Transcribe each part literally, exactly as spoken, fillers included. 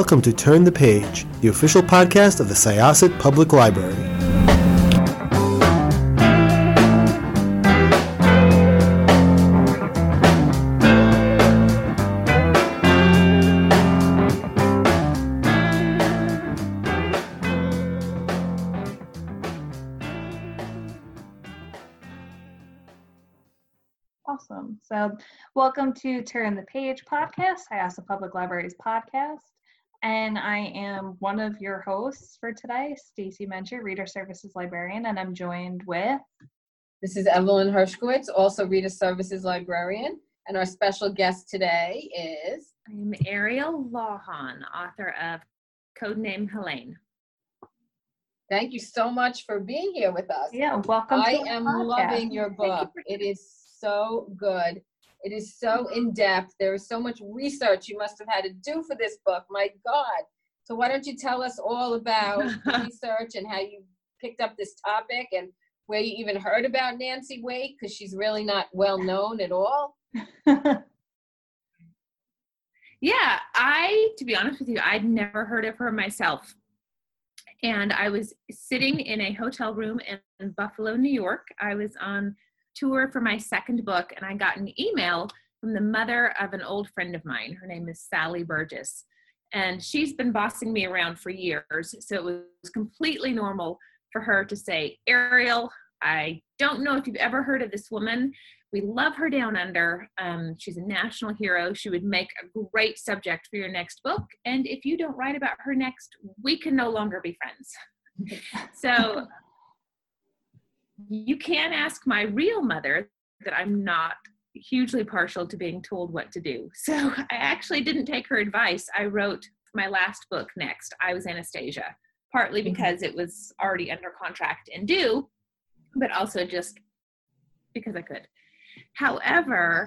welcome to Turn the Page, the official podcast of the Syosset Public Library. Awesome. So welcome to Turn the Page podcast, Syosset Public Library's podcast. And I am one of your hosts for today, Stacy Mencher, Reader Services Librarian, and I'm joined with... This is Evelyn Hershkowitz, also Reader Services Librarian, and our special guest today is... I'm Ariel Lawhon, author of Codename Helene. Thank you so much for being here with us. Yeah, welcome I to am podcast. loving your book. You It is so good. It is so in-depth. There is so much research you must have had to do for this book. My God. So why don't you tell us all about the research and how you picked up this topic and where you even heard about Nancy Wake, because she's really not well known at all. Yeah, I, to be honest with you, I'd never heard of her myself. And I was sitting in a hotel room in Buffalo, New York. I was on tour for my second book, and I got an email from the mother of an old friend of mine. Her name is Sally Burgess, and she's been bossing me around for years, so it was completely normal for her to say, Ariel, I don't know if you've ever heard of this woman. We love her down under. Um, she's a national hero. She would make a great subject for your next book, and if you don't write about her next, we can no longer be friends. So you can ask my real mother that I'm not hugely partial to being told what to do. So I actually didn't take her advice. I wrote my last book next, I Was Anastasia, partly because it was already under contract and due, but also just because I could. However,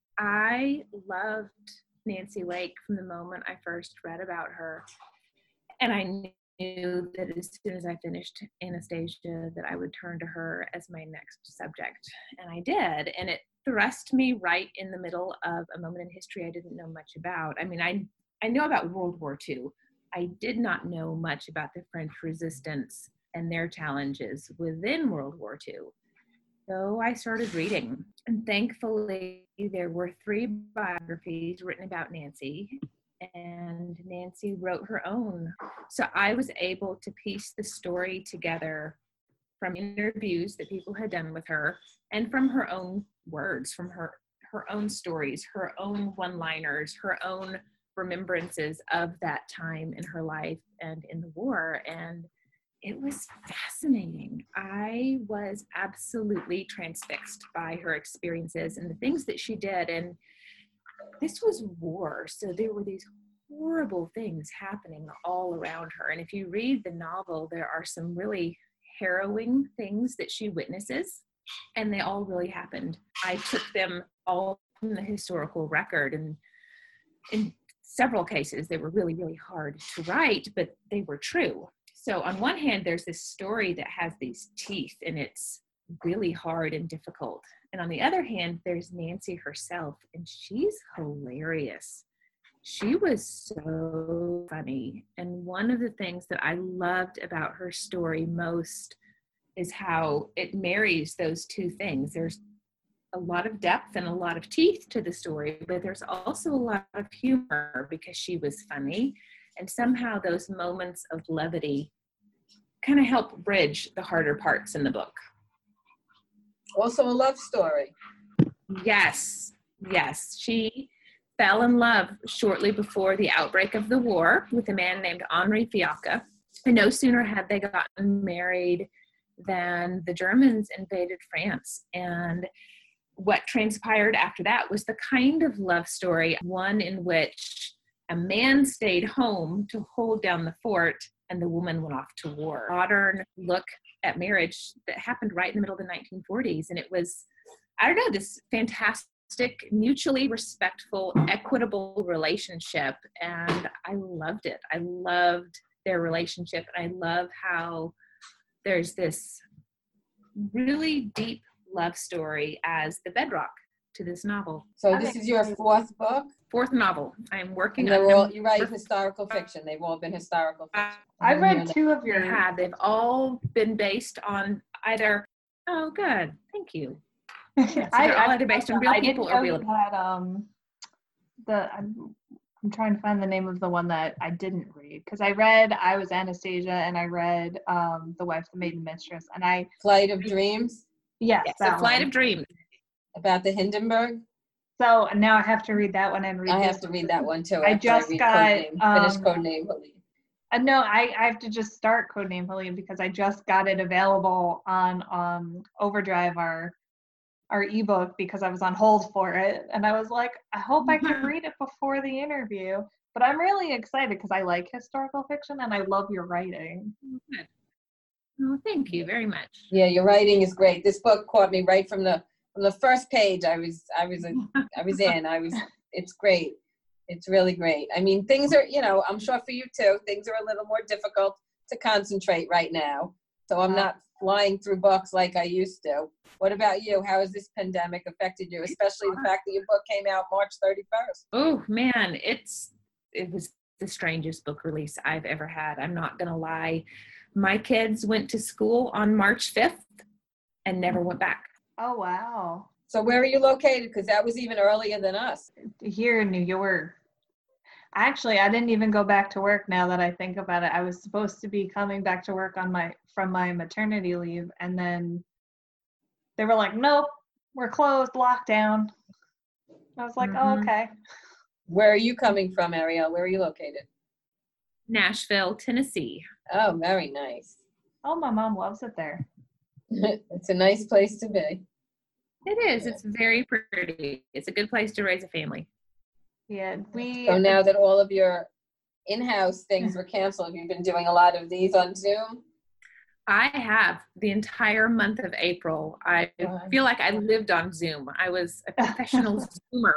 I loved Nancy Wake from the moment I first read about her. And I knew knew that as soon as I finished Anastasia that I would turn to her as my next subject. And I did. And it thrust me right in the middle of a moment in history I didn't know much about. I mean, I, I know about World War Two. I did not know much about the French resistance and their challenges within World War Two. So I started reading. And thankfully, there were three biographies written about Nancy, and Nancy wrote her own. So I was able to piece the story together from interviews that people had done with her and from her own words, from her, her own stories, her own one-liners, her own remembrances of that time in her life and in the war. And it was fascinating. I was absolutely transfixed by her experiences and the things that she did. And this was war, so there were these horrible things happening all around her. And if you read the novel, there are some really harrowing things that she witnesses, and they all really happened. I took them all from the historical record, and in several cases, they were really, really hard to write, but they were true. So on one hand, there's this story that has these teeth, and it's really hard and difficult. And on the other hand, there's Nancy herself, and she's hilarious. She was so funny. And one of the things that I loved about her story most is how it marries those two things. There's a lot of depth and a lot of teeth to the story, but there's also a lot of humor because she was funny. And somehow those moments of levity kind of help bridge the harder parts in the book. Also a love story. Yes, yes. She fell in love shortly before the outbreak of the war with a man named Henri Fiacca. And no sooner had they gotten married than the Germans invaded France. And what transpired after that was the kind of love story, one in which a man stayed home to hold down the fort and the woman went off to war. Modern look at marriage that happened right in the middle of the nineteen forties. And it was, I don't know, this fantastic, mutually respectful, equitable relationship. And I loved it. I loved their relationship. And I love how there's this really deep love story as the bedrock to this novel. So I'm this is your excited. fourth book? Fourth novel. I'm working And on they're all, number you write four. historical fiction. They've all been historical fiction. I've didn't hear read that. two of They your. have. They've all been based on either, oh, good. Thank you. Yes, so I, they're all I, either based on real I people didn't or know real. you had um the I'm, I'm trying to find the name of the one that I didn't read because I read I Was Anastasia and I read um The Wife, the Maiden Mistress, and I Flight of Dreams, yes, Yes, that A Flight one. of Dreams. about the Hindenburg. So now I have to read that one and read I this have to read that one too. I after just read got, Codename, finish um, Codename Helene. Uh, no, I, I have to just start Codename Helene because I just got it available on um Overdrive, our our ebook, because I was on hold for it, and I was like, I hope I can read it before the interview. But I'm really excited because I like historical fiction and I love your writing. Good. Oh, thank you very much. Yeah, your writing is great. This book caught me right from the from the first page. I was I was a, I was in. I was. It's great. It's really great. I mean, things are, you know, I'm sure for you too, things are a little more difficult to concentrate right now. So I'm not flying through books like I used to. What about you? How has this pandemic affected you, especially the fact that your book came out March thirty-first? Oh man, it's it was the strangest book release I've ever had. I'm not gonna lie. My kids went to school on March fifth and never went back. Oh, wow. So where are you located? Because that was even earlier than us. Here in New York. Actually, I didn't even go back to work now that I think about it. I was supposed to be coming back to work on my from my maternity leave, and then they were like, nope, we're closed, lockdown. I was like, oh, Mhm. okay. Where are you coming from, Ariel? Where are you located? Nashville, Tennessee. Oh, very nice. Oh, my mom loves it there. It's a nice place to be. It is. It's very pretty. It's a good place to raise a family. Yeah, we. So now that all of your in-house things were canceled, you've been doing a lot of these on Zoom? I have the entire month of April. I Wow. feel like I lived on Zoom. I was a professional Zoomer.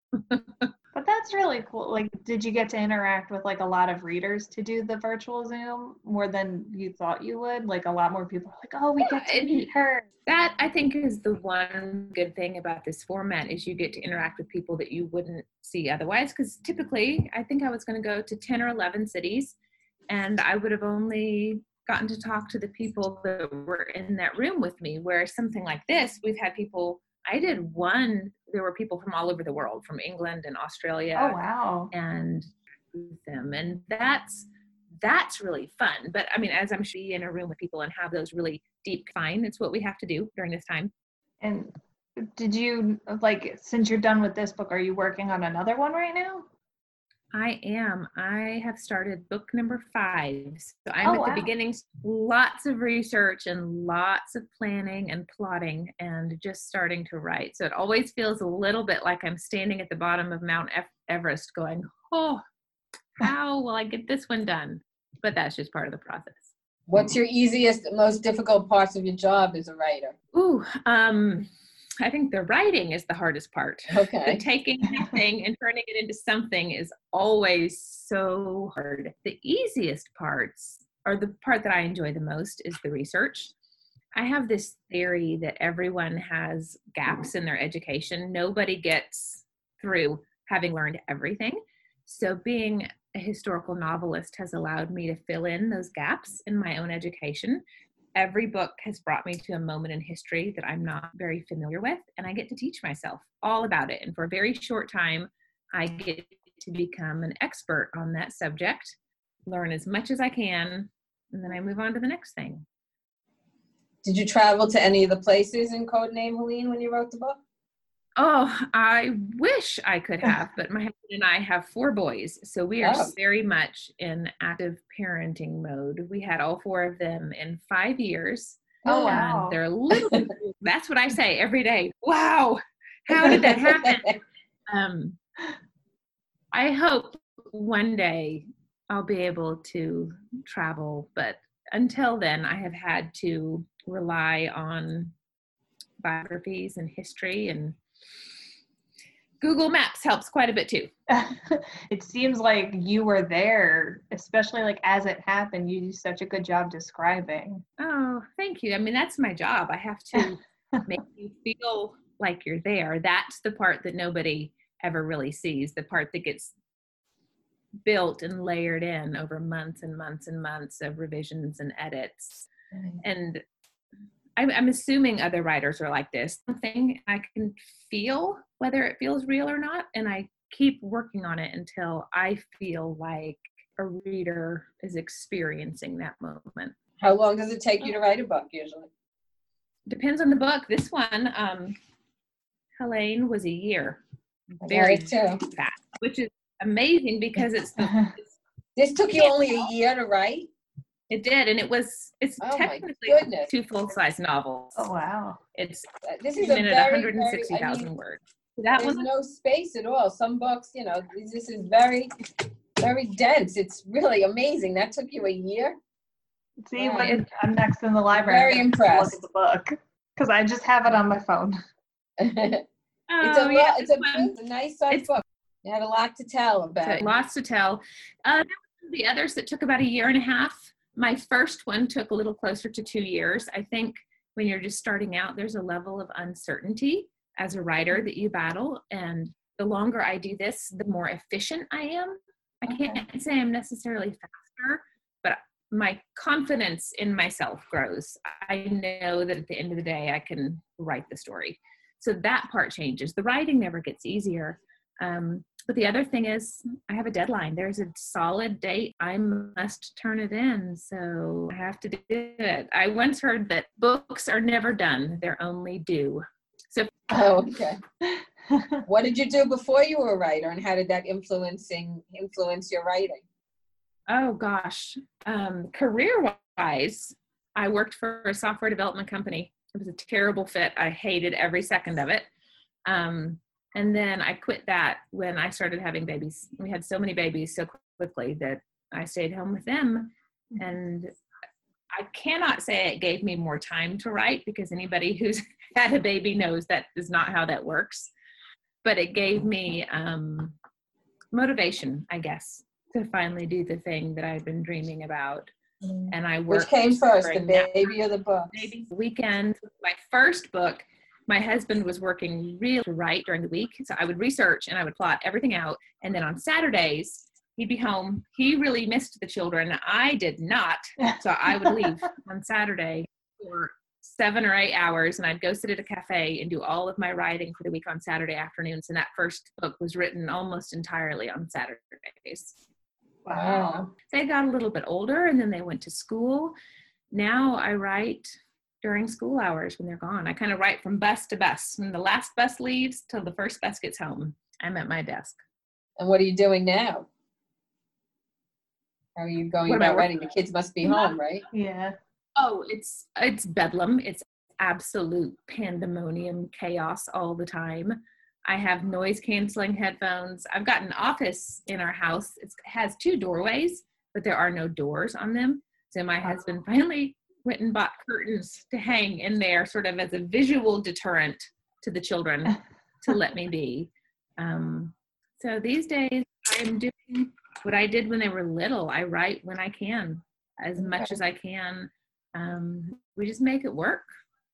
But that's really cool. Like, did you get to interact with like a lot of readers to do the virtual Zoom more than you thought you would? Like, a lot more people are like, oh, we get to it- meet her. That, I think, is the one good thing about this format is you get to interact with people that you wouldn't see otherwise. Because typically, I think I was going to go to ten or eleven cities, and I would have only gotten to talk to the people that were in that room with me. Where something like this, we've had people, I did one, there were people from all over the world, from England and Australia. Oh, wow. And them. And that's, that's really fun. But I mean, as I'm sure in a room with people and have those really deep, fine, it's what we have to do during this time. And did you, like, since you're done with this book, are you working on another one right now? I am. I have started book number five. So I'm Oh, at wow. the beginning, lots of research and lots of planning and plotting and just starting to write. So it always feels a little bit like I'm standing at the bottom of Mount Everest going, oh, how will I get this one done? But that's just part of the process. What's your easiest, most difficult parts of your job as a writer? Ooh, um, I think the writing is the hardest part. Okay. The taking anything and turning it into something is always so hard. The easiest parts, or the part that I enjoy the most, is the research. I have this theory that everyone has gaps in their education. Nobody gets through having learned everything. So being a historical novelist has allowed me to fill in those gaps in my own education. Every book has brought me to a moment in history that I'm not very familiar with, and I get to teach myself all about it. And for a very short time, I get to become an expert on that subject, learn as much as I can, and then I move on to the next thing. Did you travel to any of the places in Codename Helene when you wrote the book? Oh, I wish I could have, but my husband and I have four boys, so we are Oh. very much in active parenting mode. We had all four of them in five years. Oh, wow. And they're little, that's what I say every day. Wow, how did that happen? um, I hope one day I'll be able to travel, but until then, I have had to rely on biographies and history, and Google Maps helps quite a bit too. It seems like you were there, especially like as it happened. You do such a good job describing. Oh, thank you. I mean, that's my job. I have to make you feel like you're there. That's the part that nobody ever really sees, the part that gets built and layered in over months and months and months of revisions and edits. Mm-hmm. And I'm, I'm assuming other writers are like this. Something I can feel whether it feels real or not, and I keep working on it until I feel like a reader is experiencing that moment. How long does it take you to write a book usually? Depends on the book. This one, um, Helene, was a year. I Very too. fast, which is amazing because it's the. It's, this took you only a year to write? It did, and it was. It's oh technically two full-size novels. Oh wow! It's this is a very, one hundred sixty thousand I mean, words. That there's one, no space at all. Some books, you know, this is very, very dense. It's really amazing. That took you a year. See, wow. when I'm next in the library, Very I'm impressed. look at the book because I just have it on my phone. it's oh, a yeah, lot. It's a, it's a nice size book. You had a lot to tell about. So, lots to tell. Uh, the others that took about a year and a half. My first one took a little closer to two years. I think when you're just starting out, there's a level of uncertainty as a writer that you battle. And the longer I do this, the more efficient I am. I can't okay. say I'm necessarily faster, but my confidence in myself grows. I know that at the end of the day, I can write the story. So that part changes. The writing never gets easier. Um, but the other thing is I have a deadline. There's a solid date. I must turn it in. So I have to do it. I once heard that books are never done. They're only due. So oh, okay. What did you do before you were a writer, and how did that influencing influence your writing? Oh gosh. Um, career-wise, I worked for a software development company. It was a terrible fit. I hated every second of it. Um, And then I quit that when I started having babies. We had so many babies so quickly that I stayed home with them. And I cannot say it gave me more time to write, because anybody who's had a baby knows that is not how that works. But it gave me um, motivation, I guess, to finally do the thing that I've been dreaming about. And I worked. Which came first, the baby or the book? Baby weekend. My first book. My husband was working really to write during the week. So I would research and I would plot everything out. And then on Saturdays, he'd be home. He really missed the children. I did not. So I would leave on Saturday for seven or eight hours and I'd go sit at a cafe and do all of my writing for the week on Saturday afternoons. And that first book was written almost entirely on Saturdays. Wow. They got a little bit older and then they went to school. Now I write during school hours when they're gone. I kind of write from bus to bus. When the last bus leaves till the first bus gets home, I'm at my desk. And what are you doing now? How are you going what about writing? The kids must be home, right? Yeah. Oh, it's it's bedlam. It's absolute pandemonium, chaos all the time. I have noise canceling headphones. I've got an office in our house. It's, it has two doorways, but there are no doors on them. So my husband finally went and bought curtains to hang in there sort of as a visual deterrent to the children to let me be. Um, so these days I'm doing what I did when they were little. I write when I can, as much okay. as I can. Um, we just make it work.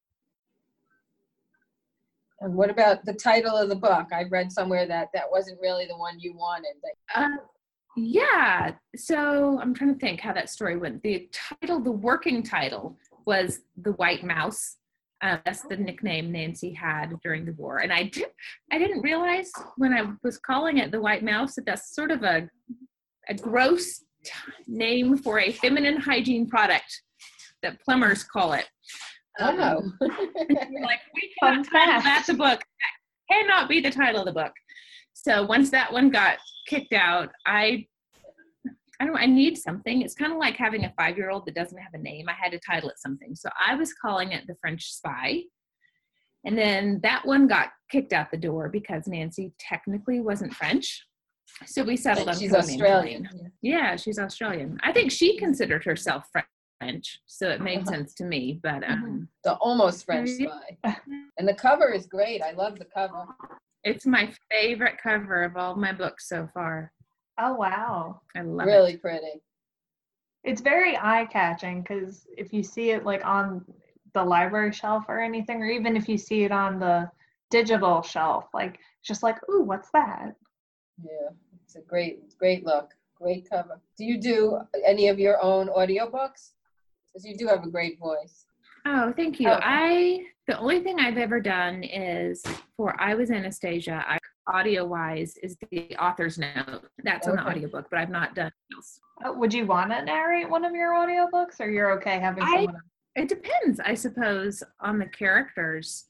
And what about the title of the book? I read somewhere that that wasn't really the one you wanted. Uh, Yeah, so I'm trying to think how that story went. The title, the working title, was The White Mouse. Uh, that's the nickname Nancy had during the war. And I, did, I didn't realize when I was calling it The White Mouse that that's sort of a, a gross t- name for a feminine hygiene product that plumbers call it. Oh. Um, like, we cannot title that the book. That cannot be the title of the book. So once that one got kicked out, I, I don't, I need something. It's kind of like having a five-year-old that doesn't have a name. I had to title it something. So I was calling it The French Spy. And then that one got kicked out the door because Nancy technically wasn't French. So we settled on she's Australian. Yeah, she's Australian. I think she considered herself French, so it made uh-huh. sense to me. But um, the almost French Spy. And the cover is great. I love the cover. It's my favorite cover of all my books so far. Oh, wow. I love really it. Really pretty. It's very eye-catching because if you see it like on the library shelf or anything, or even if you see it on the digital shelf. Like, just like, ooh, what's that? Yeah, it's a great, great look. Great cover. Do you do any of your own audiobooks? Because you do have a great voice. Oh, thank you. Oh. I, the only thing I've ever done is for I Was Anastasia, I, audio-wise, is the author's note. That's on the Okay. audiobook, but I've not done anything else. Uh, would you want to narrate one of your audiobooks, or you're okay having I- someone else? It depends, I suppose, on the characters.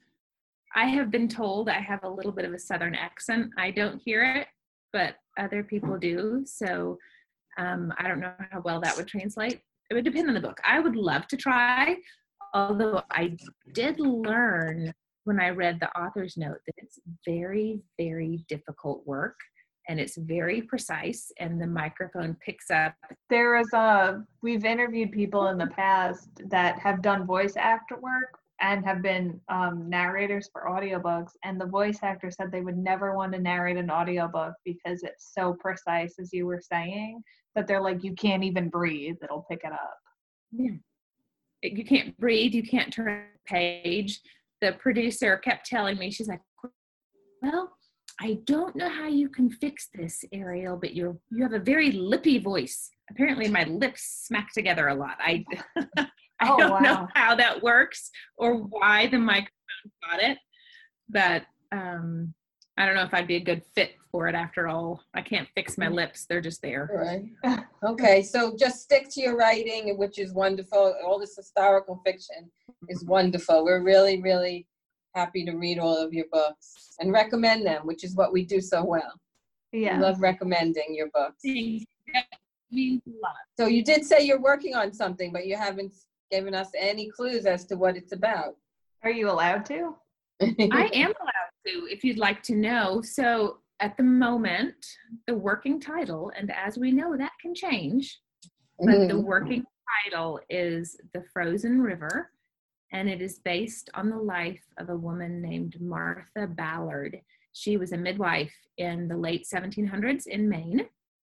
I have been told I have a little bit of a Southern accent. I don't hear it, but other people do. So um, I don't know how well that would translate. It would depend on the book. I would love to try, although I did learn when I read the author's note that it's very, very difficult work, and it's very precise, and the microphone picks up. There is a, we've interviewed people in the past that have done voice actor work and have been um, narrators for audiobooks, and the voice actor said they would never want to narrate an audiobook because it's so precise, as you were saying, that they're like, you can't even breathe, it'll pick it up. Yeah. You can't breathe, you can't turn the page. The producer kept telling me, she's like, well, I don't know how you can fix this, Ariel, but you're you have a very lippy voice. Apparently my lips smack together a lot. I I Oh, don't know wow. how that works or why the microphone got it, but um, I don't know if I'd be a good fit for it after all. I can't fix my lips. They're just there. All right. Okay, so just stick to your writing, which is wonderful. All this historical fiction is wonderful. We're really, really happy to read all of your books and recommend them, which is what we do so well. Yeah. We love recommending your books. Thanks. That means a lot. So you did say you're working on something, but you haven't given us any clues as to what it's about. Are you allowed to? I am allowed to, if you'd like to know. So at the moment, the working title, and as we know, that can change, but the working title is The Frozen River, and it is based on the life of a woman named Martha Ballard. She was a midwife in the late seventeen hundreds in Maine.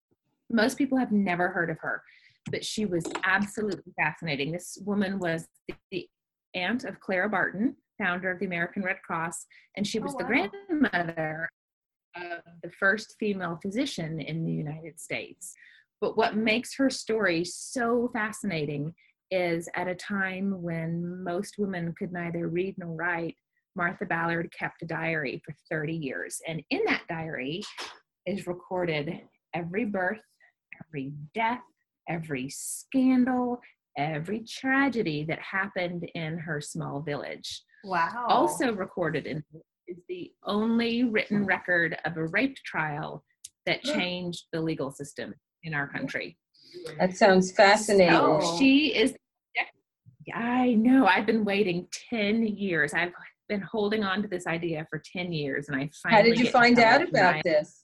Most people have never heard of her, but she was absolutely fascinating. This woman was the aunt of Clara Barton, founder of the American Red Cross, and she was Oh, the wow. grandmother of the first female physician in the United States. But what makes her story so fascinating is at a time when most women could neither read nor write, Martha Ballard kept a diary for thirty years. And in that diary is recorded every birth, every death, every scandal, every tragedy that happened in her small village. Wow. Also recorded in is the only written record of a rape trial that changed the legal system in our country. That sounds fascinating. Oh. So she is, I know, I've been waiting ten years. I've been holding on to this idea for ten years, and I finally How did you get to find tell out it about tonight. this?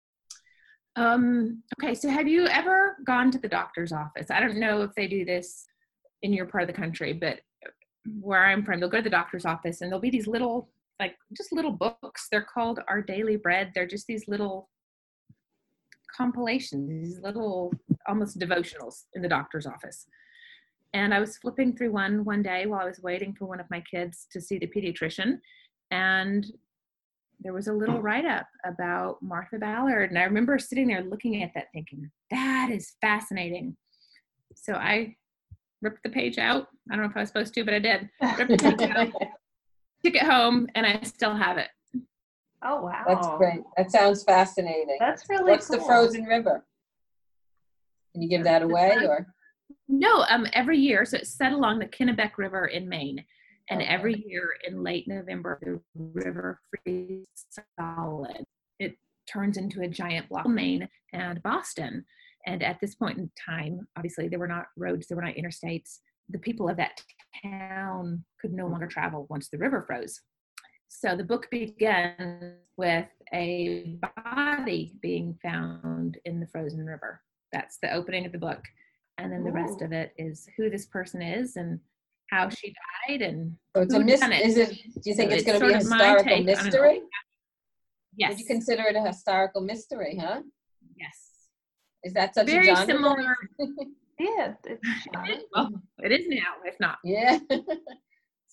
Um, okay, so have you ever gone to the doctor's office? I don't know if they do this in your part of the country, but where I'm from, they'll go to the doctor's office and there'll be these little, like just little books. They're called Our Daily Bread. They're just these little compilations, these little almost devotionals in the doctor's office. And I was flipping through one one day while I was waiting for one of my kids to see the pediatrician, and there was a little write-up about Martha Ballard. And I remember sitting there looking at that thinking, that is fascinating. So I ripped the page out. I don't know if I was supposed to, but I did. Ripped the page out, took it home, and I still have it. Oh, wow. That's great. That sounds fascinating. That's really What's cool. the Frozen River? Can you give that away, or? No, um, every year. So it's set along the Kennebec River in Maine. And Okay. every year in late November, the river freezes solid. It turns into a giant block of Maine and Boston. And at this point in time, obviously there were not roads, there were not interstates. The people of that town could no longer travel once the river froze. So the book begins with a body being found in the frozen river. That's the opening of the book. And then the rest Ooh. of it is who this person is and how she died and So it's a who mystery. done it. Is it? Do you think So it's it's going to be a sort of my historical take on an mystery? Yes. Would you consider it a historical mystery? Huh? Yes. Is that such Very a genre? similar. Yeah. It's, Well, it is now, if not. Yeah.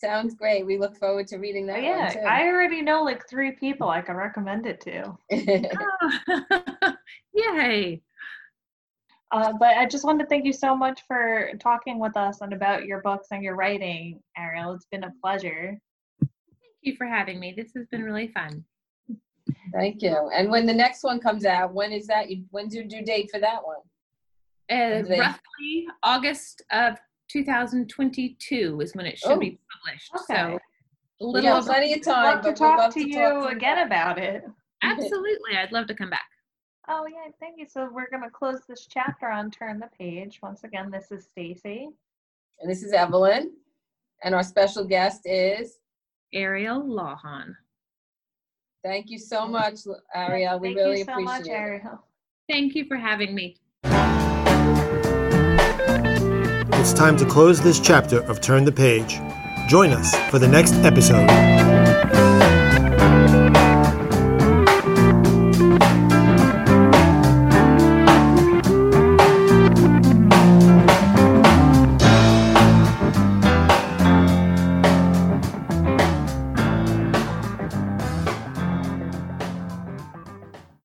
Sounds great. We look forward to reading that yeah, one too. I already know like three people I can recommend it to. Oh, yay. Uh, but I just wanted to thank you so much for talking with us and about your books and your writing, Ariel. It's been a pleasure. Thank you for having me. This has been really fun. Thank you. And when the next one comes out, when is that? When's your due date for that one? Uh, They- roughly August of two thousand twenty-two is when it should Oh, be published. okay. So a We little got over. plenty of I'd time, love to but we'd talk love to to you talk to you again about about it. Absolutely. I'd love to come back. Oh, yeah, thank you. So we're going to close this chapter on Turn the Page. Once again, this is Stacy. And this is Evelyn. And our special guest is, Ariel Lawhon. thank you so much, Ariel. We Thank really you so appreciate much, it. Ariel. Thank you for having me. It's time to close this chapter of Turn the Page. Join us for the next episode.